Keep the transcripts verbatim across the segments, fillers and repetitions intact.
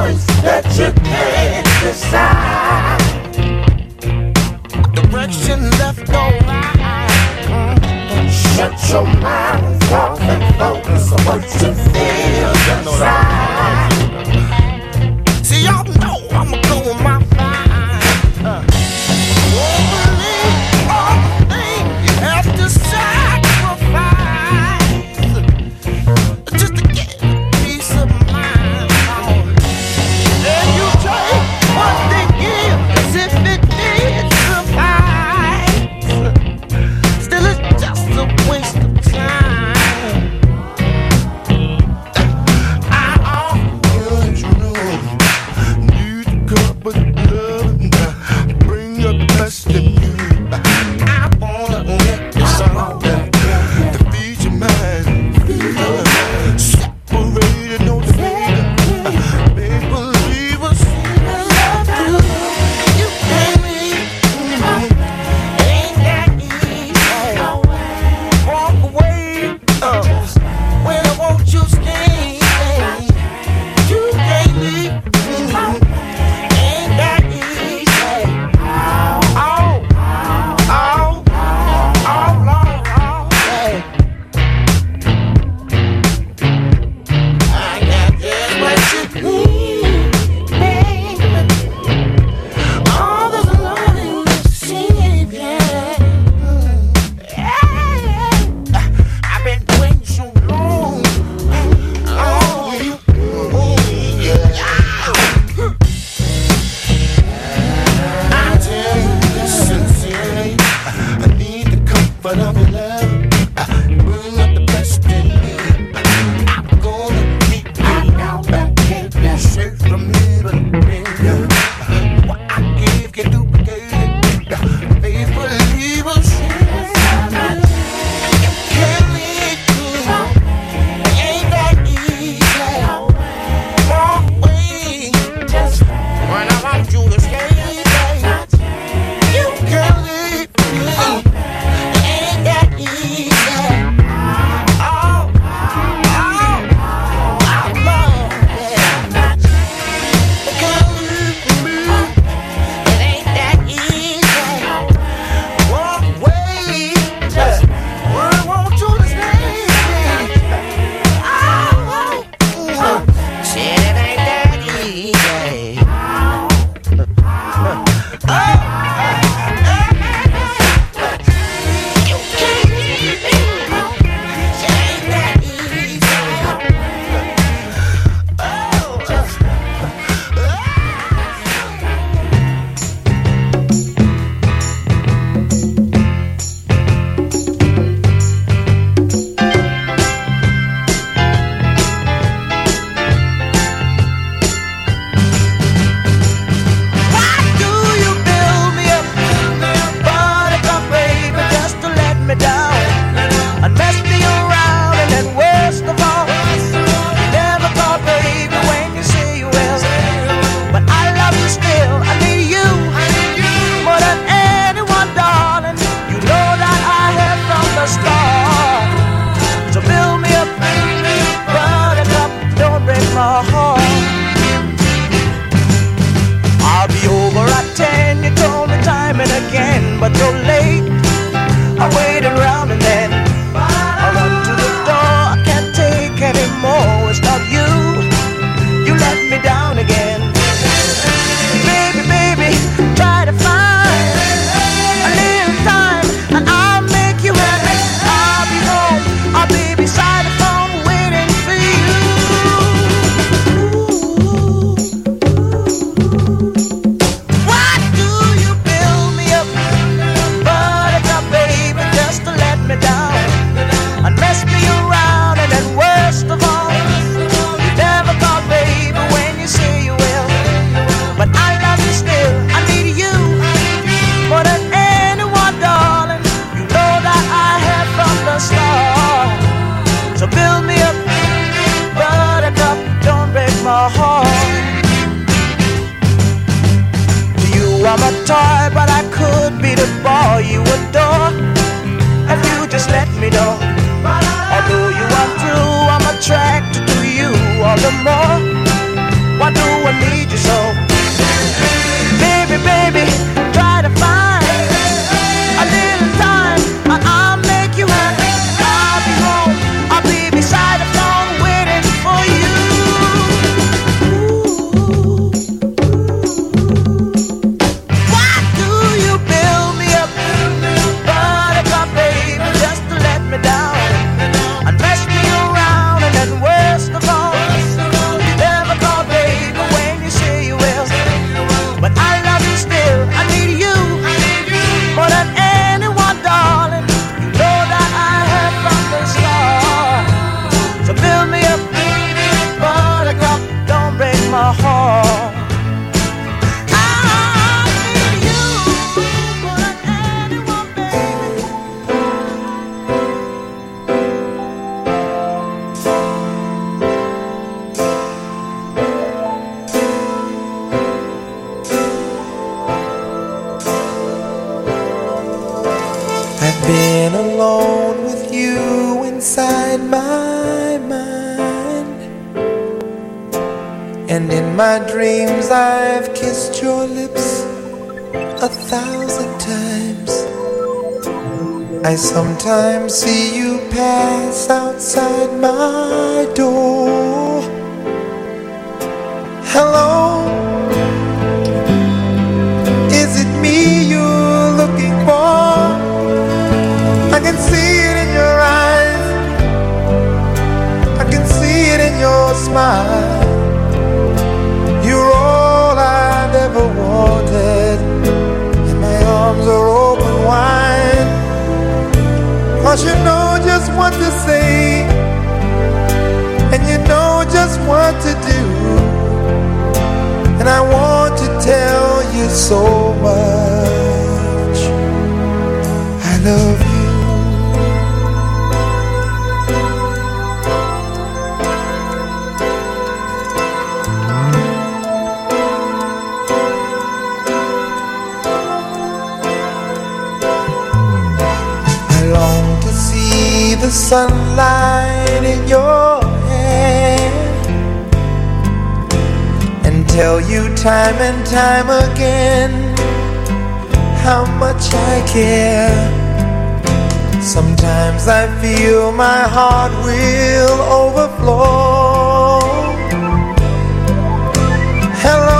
choice that you can't decide. Direction left or right. Shut your mind off and focus on what you feel inside. See, y'all know I'ma go with my mind. Uh, won't believe all the things you have to sacrifice just to get peace of mind. And you take what they give as if it did suffice. Still, it's just a waste of time. I often, you know, need to cup of love, bring your best in you. I wanna let you sound to feed your mind. Separated, no debate. Make believe us. Love you. You can't leave. Ain't that easy. Walk away. Uh, when I want you stay. You can't leave. Ain't that easy. Oh, oh, oh, Lord, oh, yeah. I got just what you need, baby. All the loving receive, yeah. Yeah. I've been waiting so long. Oh, yeah. I tell you this sincerely. I need the comfort of your love. Bring out the best in me. I'm gonna keep you now back. Can't be safe from me, but baby, what I give can duplicate it. Faithful believers, you can't leave me. Ain't that easy. Walk away just when I want you to stay. You can't leave me. Ain't that easy. Oh, oh, oh, Lord, yeah. You can't leave me. It ain't that easy. Walk away just when I want you to stay. Oh, oh, said it ain't that easy. Oh. You can't leave me. It ain't that easy. Oh, just, why do you build me up, buttercup baby, just to let me down and mess me around? And then worst of all, you never call baby when you say you will. But I love you still, I need you more than anyone, darling. You know that I have from the start. So build me up, buttercup, don't break my heart. I'll be over at ten, you told me time and again, but you're late. I waited around and then I run to the door. I can't take anymore. It's not you. You let me down again. Baby, baby, try to find a little time and I'll make you happy. I'll be home. I'll be beside the phone waiting for you. Why do you build me up, buttercup baby, just to let me down and mess me around? And then worst of all, you never call baby when you say you will. But I love you still, I need you more than anyone, darling. You know that I have from the start. So build me up, buttercup, don't break my heart. To you I'm a toy, but I could be the boy you adore if you just let me know. Although you are true, I'm attracted to you all the more. Why do I Been alone with you inside my mind, and in my dreams I've kissed your lips a thousand times. I sometimes see you pass outside my door. Hello, is it me you're looking for? I can see it in your eyes, I can see it in your smile. You're all I've ever wanted, and my arms are open wide. 'Cause you know just what to say, and you know just what to do, and I want to tell you so much. I love you. The sunlight in your hair, and tell you time and time again how much I care. Sometimes I feel my heart will overflow. Hello,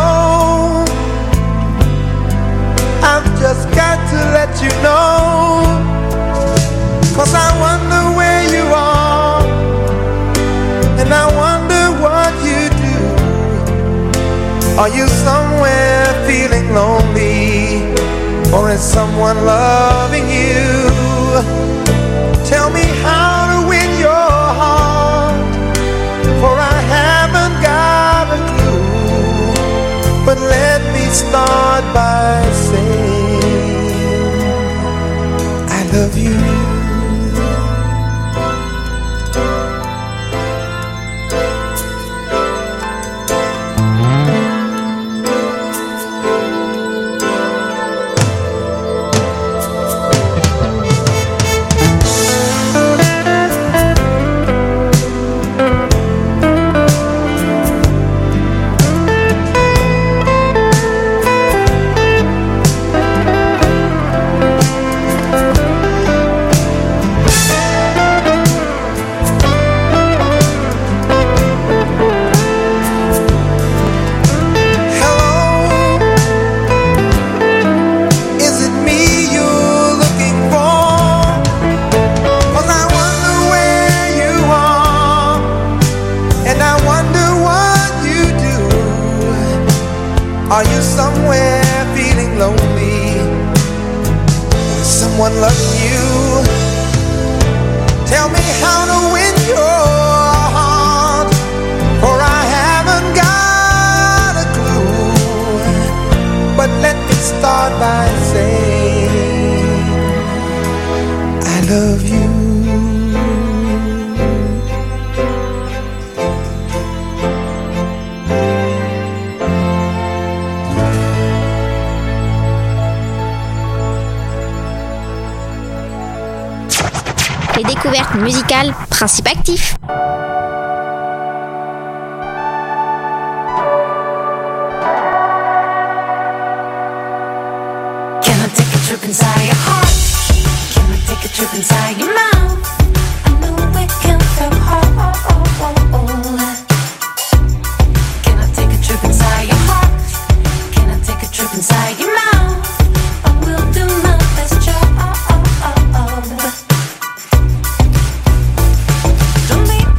I've just got to let you know, 'cause I wonder where you are, and I wonder what you do. Are you somewhere feeling lonely, or is someone loving you? Tell me how to win your heart, for I haven't got a clue. But let me start by saying I love you. Are you somewhere feeling lonely? Is someone loving you? Tell me how to win your heart, for I haven't got a clue. But let me start by saying I love you. Les découvertes musicales, principe actif. Can I take a trip inside your heart? Can I take a trip inside your mouth? I know we can feel whole. Can I take a trip inside your heart? Can I take a trip inside your mouth? I will do my best job. Don't be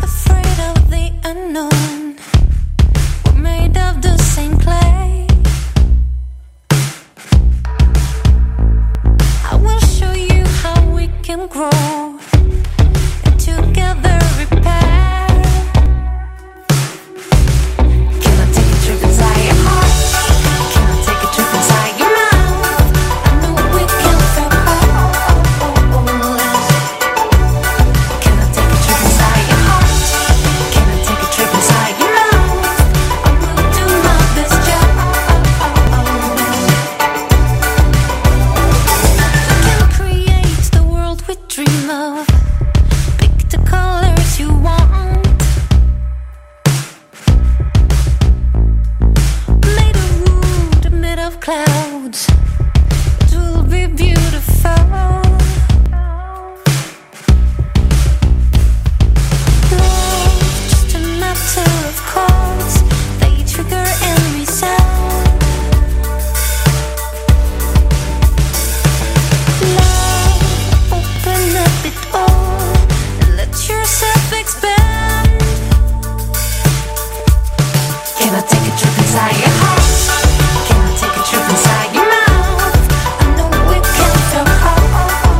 inside your heart? Can I take a trip inside your mouth? I know we can feel whole.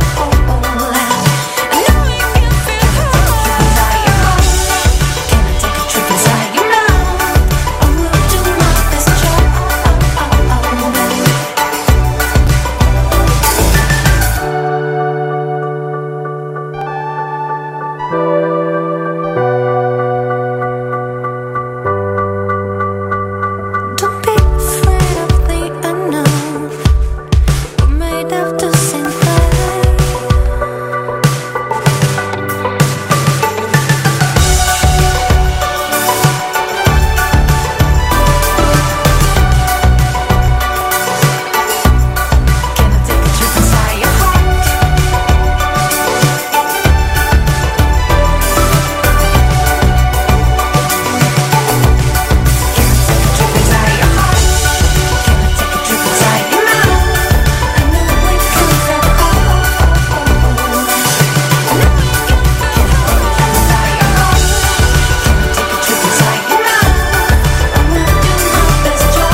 I know we can feel whole. Inside your heart. Can I take a trip inside your mouth? I will do my best job. Don't be afraid of the unknown. We're made of the same clay. Can I take a trip inside your heart? Trip inside your heart. Can I take a trip inside your mouth? I know we can feel whole. I know we can feel whole. Inside your heart. Can I take a trip inside your mouth? I will do my best job.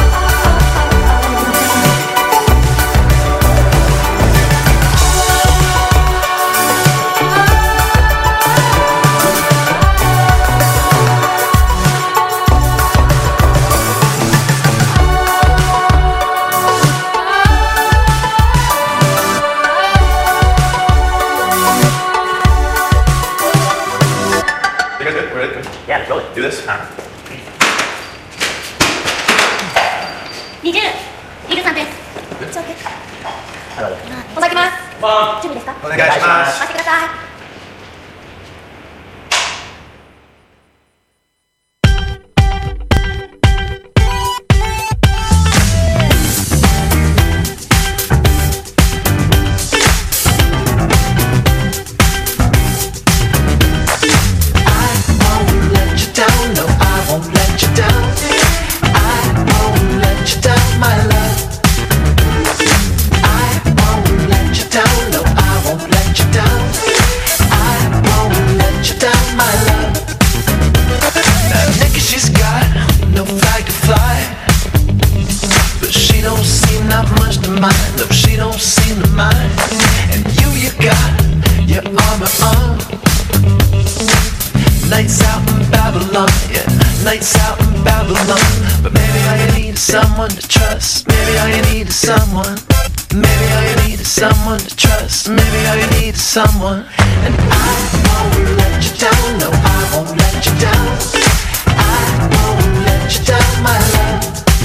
You guys good? We're ready? Yeah, let's roll it. Do this? Alright. にじゅう、にじゅうさんです。 あのお酒ます。準備ですか？ お願いします。 回してください。 She's got no flag to fly, but she don't seem not much to mind. No, she don't seem to mind. And you, you got your arm in arm. Nights out in Babylon, yeah, nights out in Babylon. But maybe all you need is someone to trust. Maybe all you need is someone. Maybe all you need is someone to trust. Maybe all you need is someone. And I won't let you down. No, I won't let you down. I won't let you down, my love.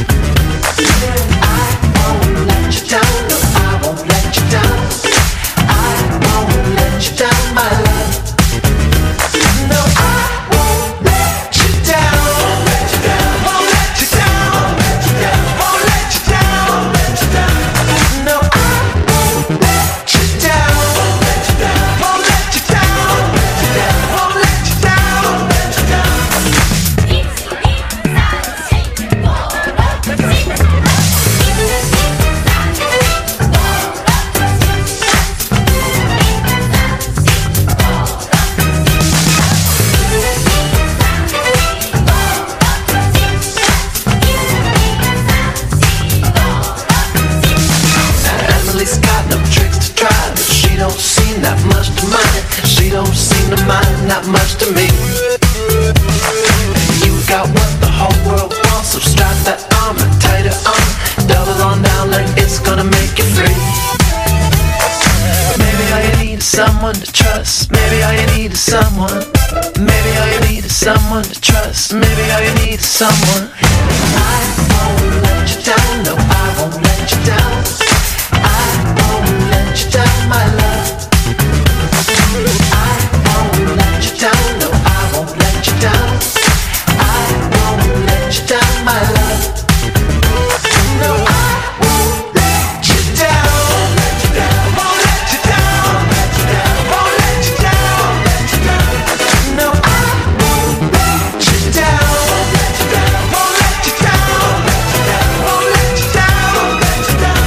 I won't let you down. No, I won't let you down. I won't let you down, my love. No, I won't let you down. Won't let you down. Won't let you down. Won't let you down. Won't let you down. No, I won't let you down. Won't let you down. Won't let you down. Won't let you down. Won't let you down. Emily's got no tricks to try, but she don't seem that much to mind. She don't seem to mind that much to me. You got what the whole world wants, so strap that armor tighter on. Double on down like it's gonna make you free. Maybe all you need is someone to trust. Maybe all you need is someone. Maybe all you need is someone to trust. Maybe all you need is someone. I won't let you down. No, I won't let you down. I won't let you down, my love. I won't let you down. No, I won't let you down. I won't let you down, my love. No, I won't let you down. Won't let you down. Won't let you down. Won't let you down. No, I won't let you down. Won't let you down. Won't let you down. Won't let you down.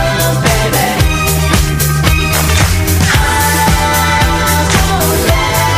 I won't let you down, baby. I won't let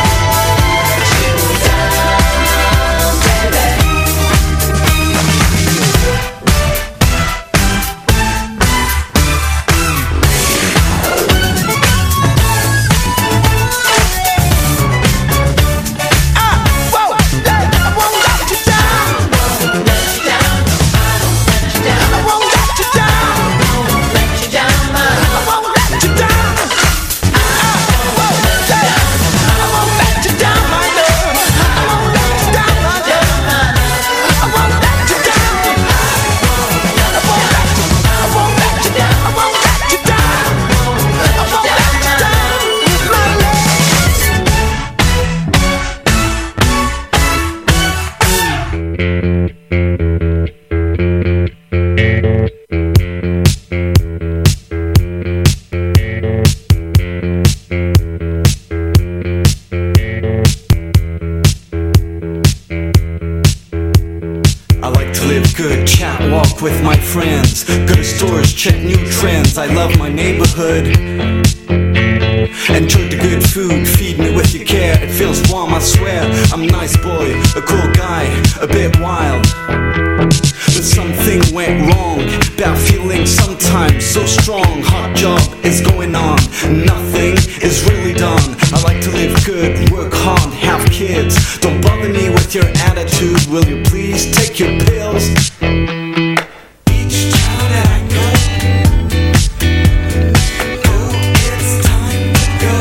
good, chat, walk with my friends. Go to stores, check new trends. I love my neighborhood. Enjoy the good food, feed me with your care. It feels warm, I swear. I'm a nice boy, a cool guy, a bit wild. But something went wrong. Bad feeling sometimes so strong. Hard job is going on, nothing is really done. I like to live good, work hard, have kids. Don't bother me with your attitude. Will you please take your pills? Each town that I go, oh, it's time to go.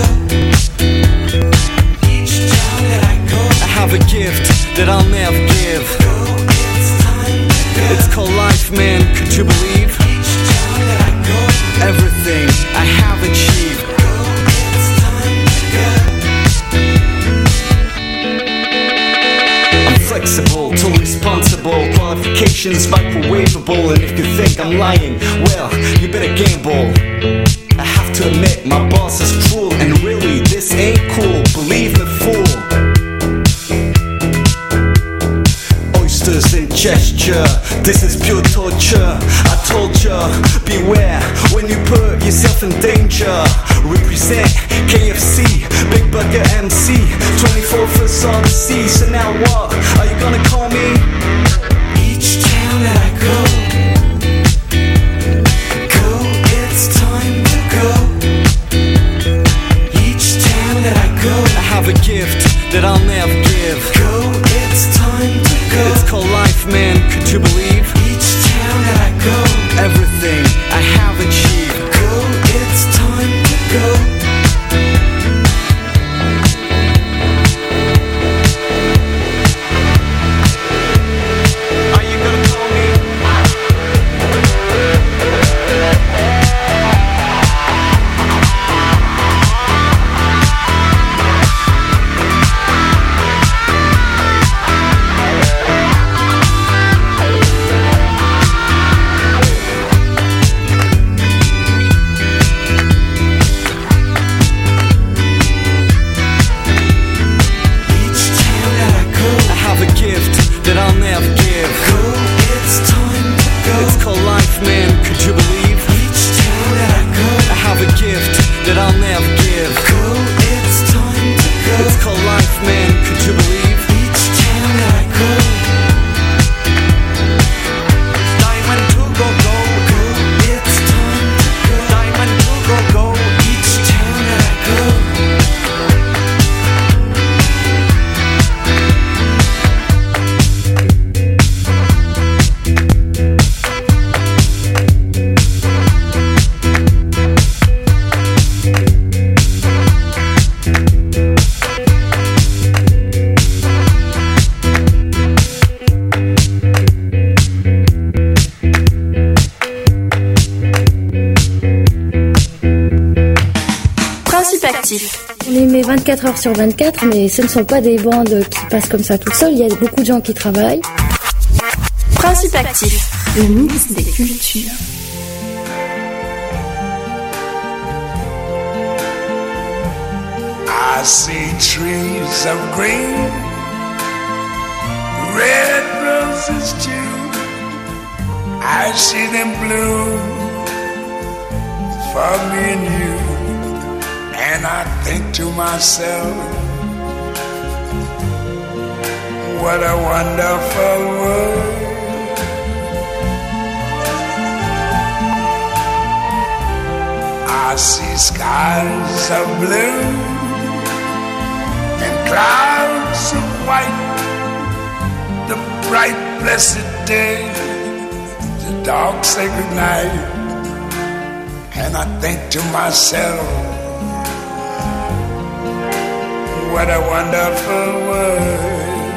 Each town that I go, I have a gift that I'll never give. It's called life, man, could you believe? Each town that I go, everything I have achieved. It's time to go. I'm flexible, too responsible. Qualifications microwavable. And if you think I'm lying, well, you better gamble. I have to admit, my boss is cruel. And really, this ain't cool, believe me, fool. In gesture, this is pure torture. I told ya, beware when you put yourself in danger. Represent K F C, Big Burger M C, twenty-four first on the sea. So now what, are you gonna call me? Each town that I go, go, it's time to go. Each town that I go, I have a gift that I'll never give. Go, it's time to go. It's called life, man, could you believe? Each town that I go, everything I have achieved. Go, it's time to go. Are you gonna call me? On les met vingt-quatre heures sur vingt-quatre, mais ce ne sont pas des bandes qui passent comme ça toutes seules. Il y a beaucoup de gens qui travaillent. Principe actif, le mix des cultures. I see trees of green, red roses too. I see them bloom for me and you. And I think to myself, what a wonderful world. I see skies of blue and clouds of white, the bright blessed day, the dark sacred night. And I think to myself, what a wonderful world.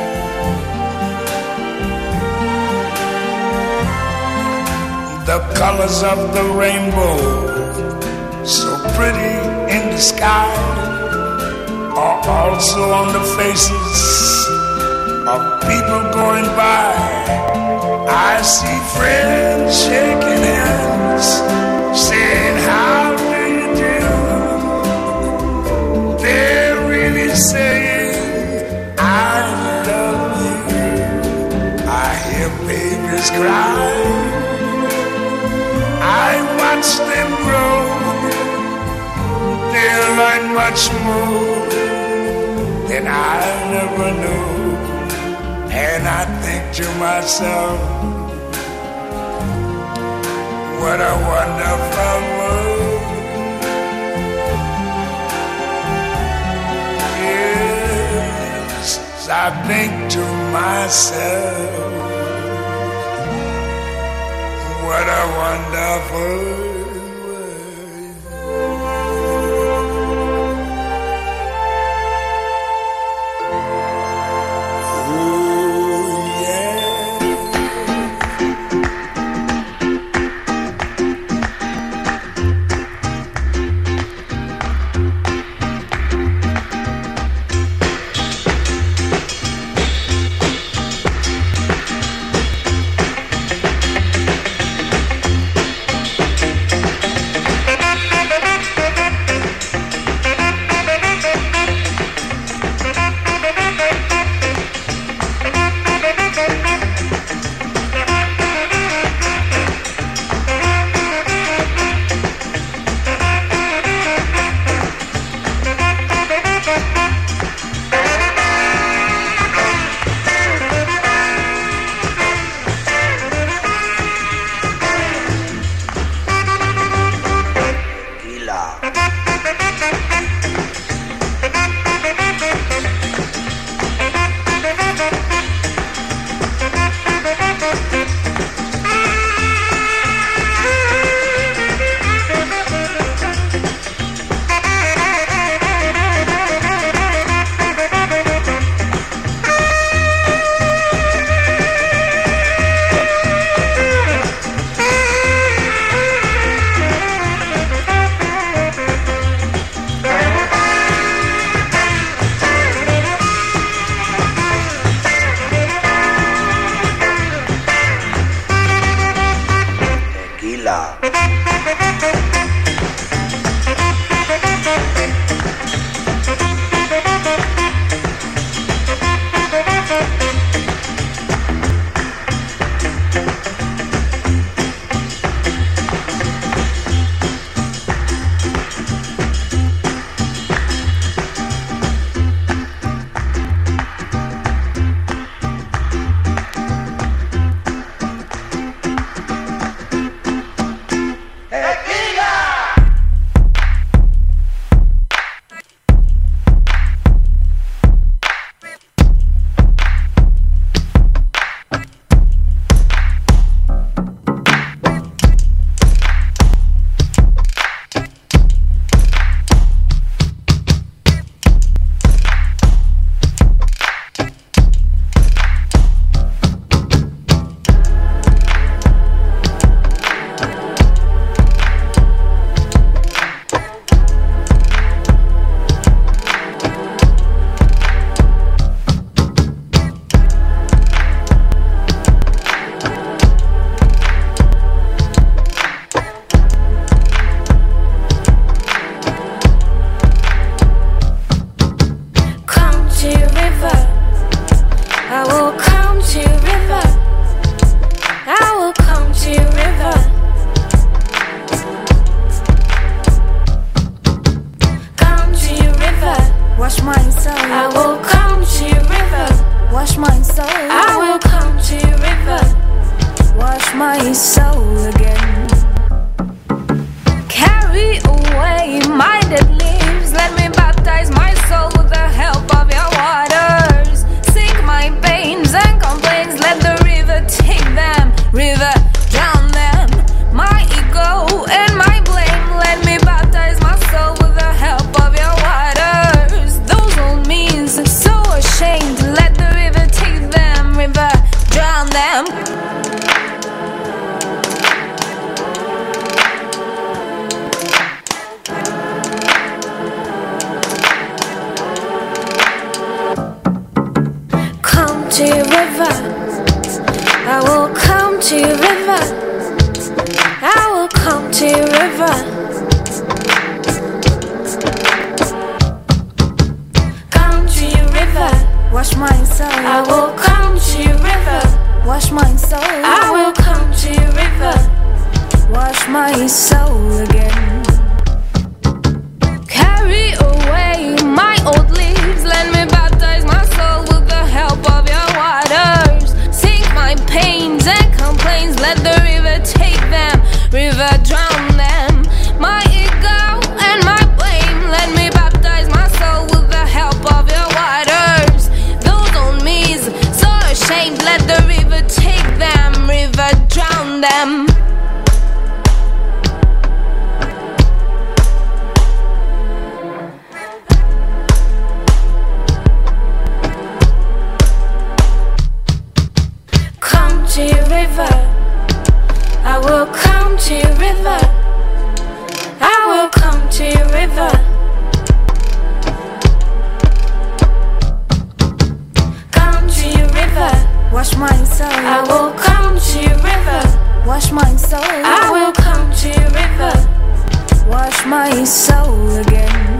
The colors of the rainbow, so pretty in the sky, are also on the faces of people going by. I see friends shaking hands, saying, how do you do? They're really saying, I love you. I hear baby babies cry. I watch them grow. They learn much more than I never knew. And I think to myself, what a wonderful world. Yes, I think to myself, what a wonderful world. wash my soul. I will come to your river, wash my soul. I will come to your river, wash my soul again. Carry away my old leaves, let me baptize my soul with the help of your waters. Sink my pains and complaints, let the river take them, river drown them. My ego and my blame, let me baptize my soul with the help of your waters. Those on me's so ashamed, let the river take them, river drown them. Come to your river, I will come to your river, I will come to your river. Come to your river, wash my soul. I will come to your river, wash my soul. I will come to your river, wash my soul again.